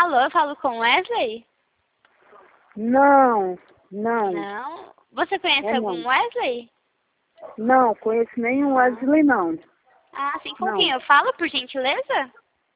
Alô, eu falo com Wesley? Não, não. Não? Você conhece É algum não. Wesley? Não, conheço nenhum Wesley, não. Ah, sim, com Não. quem eu falo, por gentileza?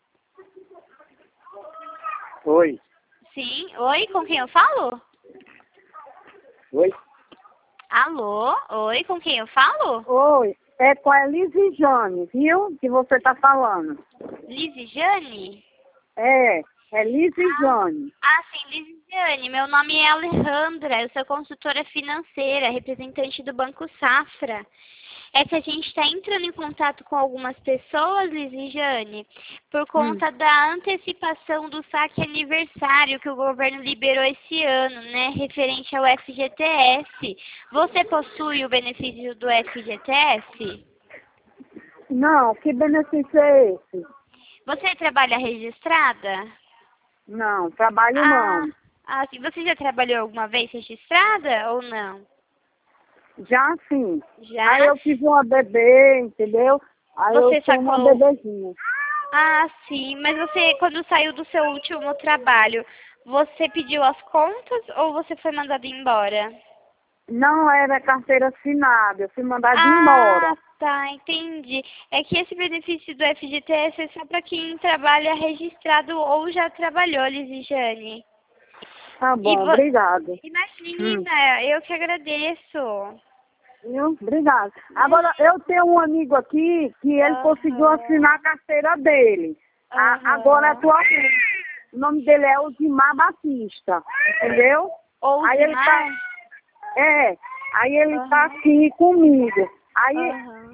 Oi. Sim. Oi, com quem eu falo? Oi. Alô? Oi, com quem eu falo? Oi. É com a Elise Jane, viu? Que você tá falando. Lisiane? É Elise Jane. Ah, sim, Lisiane. Meu nome é Alejandra, eu sou consultora financeira, representante do Banco Safra. É que a gente está entrando em contato com algumas pessoas, Lisiane, por conta da antecipação do saque aniversário que o governo liberou esse ano, né, referente ao FGTS. Você possui o benefício do FGTS? Não, que benefício é esse? Você trabalha registrada? Não, trabalho Ah, não. sim. Você já trabalhou alguma vez registrada ou não? Já sim. Já? Aí eu tive uma bebê, entendeu? Aí eu Você tenho uma sacou? bebezinha. Ah, sim. Mas você, quando saiu do seu último trabalho, você pediu as contas ou você foi mandado embora? Não era carteira assinada, eu fui mandada Ah, embora. tá, entendi. É que esse benefício do FGTS é só para quem trabalha registrado ou já trabalhou, Lisijane. Tá E bom, obrigado. Imagina, eu que agradeço. Viu? Obrigado. Agora, eu tenho um amigo aqui que ele conseguiu assinar a carteira dele. Agora, Aham. atualmente, o nome dele é Osimar Batista, entendeu? Aí ele tá, Osimar? aí ele tá Aham. aqui comigo. Aí Aham.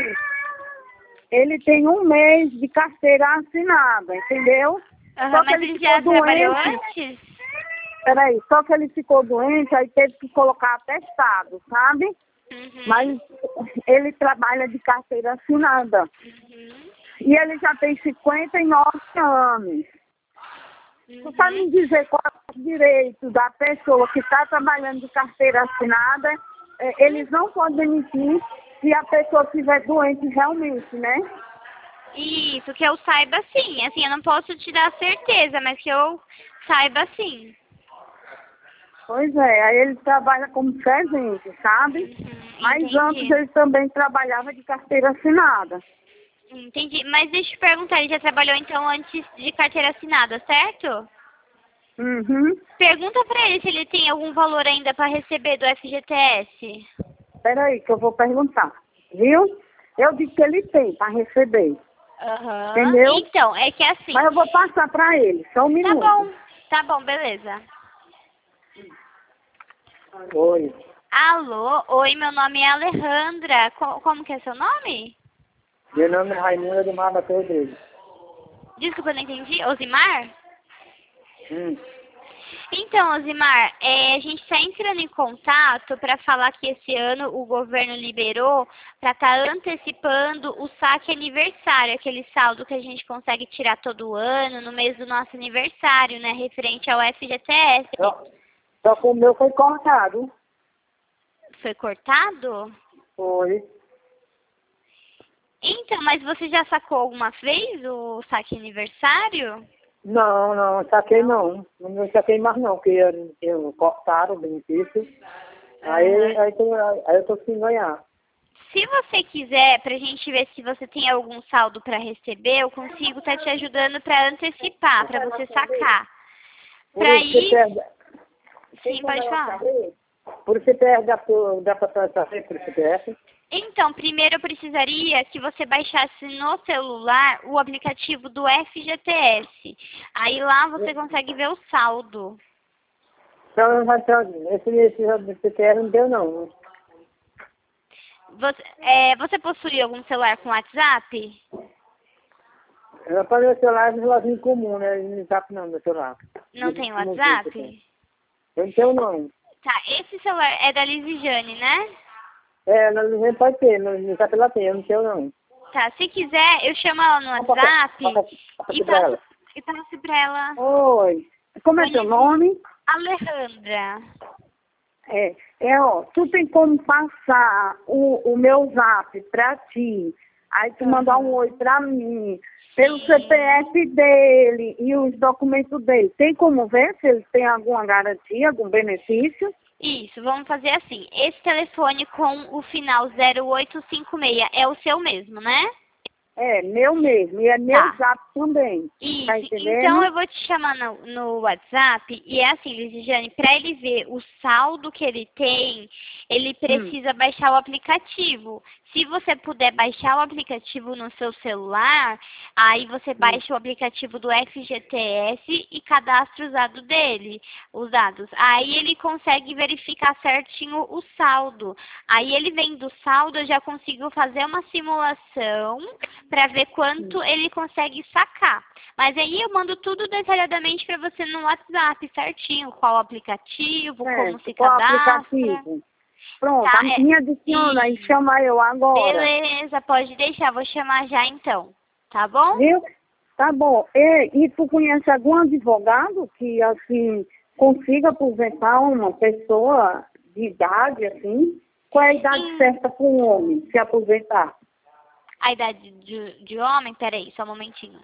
ele tem um mês de carteira assinada, entendeu? Aham, Só que mas ele ele ficou já trabalhou doente. antes? Peraí, só que ele ficou doente, aí teve que colocar atestado, sabe? Uhum. Mas ele trabalha de carteira assinada. Uhum. E ele já tem 59 anos. Você sabe me Uhum. dizer qual é o direito da pessoa que está trabalhando de carteira assinada? Eles não podem demitir se a pessoa estiver doente realmente, né? Isso, que eu saiba sim. Assim, eu não posso te dar certeza, mas que eu saiba sim. Pois é, aí ele trabalha como servente, sabe? Mas antes Entendi. ele também trabalhava de carteira assinada. Entendi. Mas deixa eu te perguntar, ele já trabalhou então antes de carteira assinada, certo? Uhum. Pergunta pra ele se ele tem algum valor ainda para receber do FGTS. Peraí, que eu vou perguntar, viu? Eu disse que ele tem para receber, Aham. entendeu? Então, é que assim. Mas eu vou passar para ele, só um minuto. Tá bom, beleza. Oi, Alô, oi, meu nome é Alejandra. Como que é seu nome? meu nome é Raimundo do Mar Bateu dele. Desculpa, eu não entendi. Osimar? Hum. Então, Osimar, a gente está entrando em contato para falar que esse ano o governo liberou para estar antecipando o saque aniversário, aquele saldo que a gente consegue tirar todo ano, no mês do nosso aniversário, né, referente ao FGTS. Só que o meu foi cortado. Foi cortado? Foi. Então, mas você já sacou alguma vez o saque aniversário? Não, saquei não. Não saquei mais não, porque eu cortaram o benefício. Aham. Aí eu tô sem ganhar. Se você quiser, pra gente ver se você tem algum saldo para receber, eu consigo estar te ajudando para antecipar, para você sacar. Por Para isso que ir, perde. sim, pode falar. Por isso que perde dá pra saber por CPF. Então, primeiro eu precisaria que você baixasse no celular o aplicativo do FGTS. Aí lá você consegue ver o saldo. Então vai ter. Esse CPF não deu não. Você possui algum celular com WhatsApp? Eu falei o celular é um celularzinho comum, né? Não sabe não, meu celular. Não tem Não tem CPF. WhatsApp? Eu não tenho não. Tá, esse celular é da Lisijane, né? Não pode ter, não sabe ela tem, eu não tenho não. Tá, se quiser, eu chamo ela no WhatsApp e Pra ela. passo pra ela. Oi. Como é seu nome? Alejandra. Tu tem como passar o meu zap pra ti, aí tu mandar um oi pra mim, pelo CPF dele e os documentos dele. Tem como ver se ele tem alguma garantia, algum benefício? Isso, vamos fazer assim. Esse telefone com o final 0856 é o seu mesmo, né? É, meu mesmo. E é meu Tá. zap também. Isso, Tá entendendo? então eu vou te chamar no WhatsApp e é assim, Lisiane, para ele ver o saldo que ele tem, ele precisa baixar o aplicativo. Se você puder baixar o aplicativo no seu celular, aí você baixa o aplicativo do FGTS e cadastra os dados. Aí ele consegue verificar certinho o saldo. Aí ele vendo o saldo, eu já consigo fazer uma simulação para ver quanto ele consegue sacar. Mas aí eu mando tudo detalhadamente para você no WhatsApp, certinho. Qual aplicativo, como se qual cadastra. aplicativo? Pronto, Tá, me adiciona e chama eu agora. Beleza, pode deixar, vou chamar já então. Tá bom? Viu? Tá bom. E tu conhece algum advogado que, assim, consiga aposentar uma pessoa de idade, assim? Qual é a idade certa para um homem se aposentar? A idade de homem? Peraí, só um momentinho.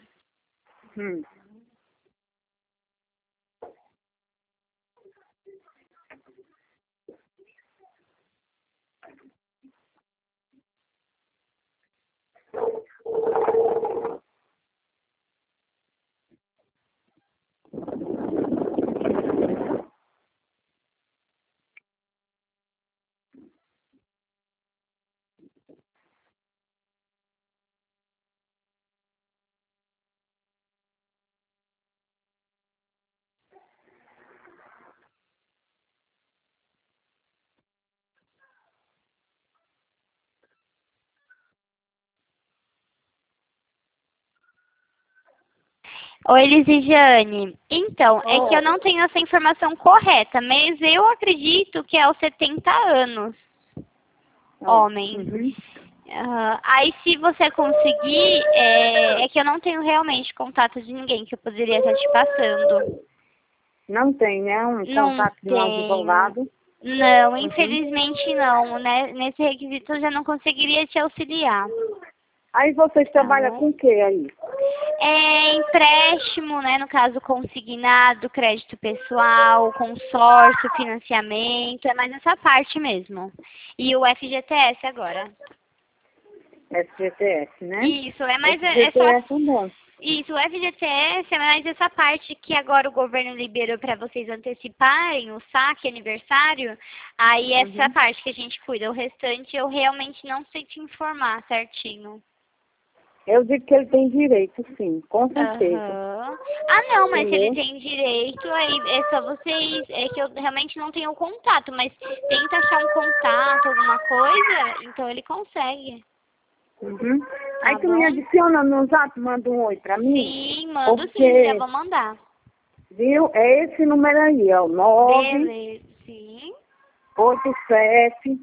Oi, Lisiane. Então, é que eu não tenho essa informação correta, mas eu acredito que é aos 70 anos, homem. Aí, se você conseguir, é que eu não tenho realmente contato de ninguém que eu poderia estar te passando. Não tem, né? Um contato de um advogado? Não, infelizmente não, né? Nesse requisito eu já não conseguiria te auxiliar. Aí vocês trabalham com o que aí? É empréstimo, né? No caso, consignado, crédito pessoal, consórcio, financiamento, é mais essa parte mesmo. E o FGTS agora. FGTS, né? Isso, é mais FGTS é bom. Isso, o FGTS é mais essa parte que agora o governo liberou para vocês anteciparem o saque aniversário. Aí essa parte que a gente cuida. O restante eu realmente não sei te informar certinho. Eu digo que ele tem direito, sim, com certeza. Ah, não, mas se ele tem direito, aí é só vocês. É que eu realmente não tenho contato, mas tenta achar um contato, alguma coisa, então ele consegue. Aí tu me adiciona no zap, manda um oi pra mim? Sim, mando sim, já vou mandar. Viu? É esse número aí, é o 987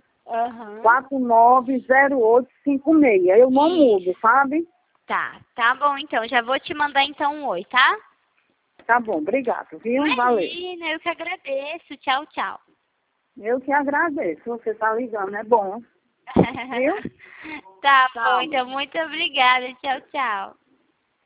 490856. Eu não mudo, sabe? Tá bom então, já vou te mandar então um oi, tá? Tá bom, obrigado, viu? Valeu. Imagina, eu que agradeço. Tchau, tchau. Eu que agradeço, você tá ligando, é bom. Viu? Tá bom, então muito obrigada. Tchau, tchau.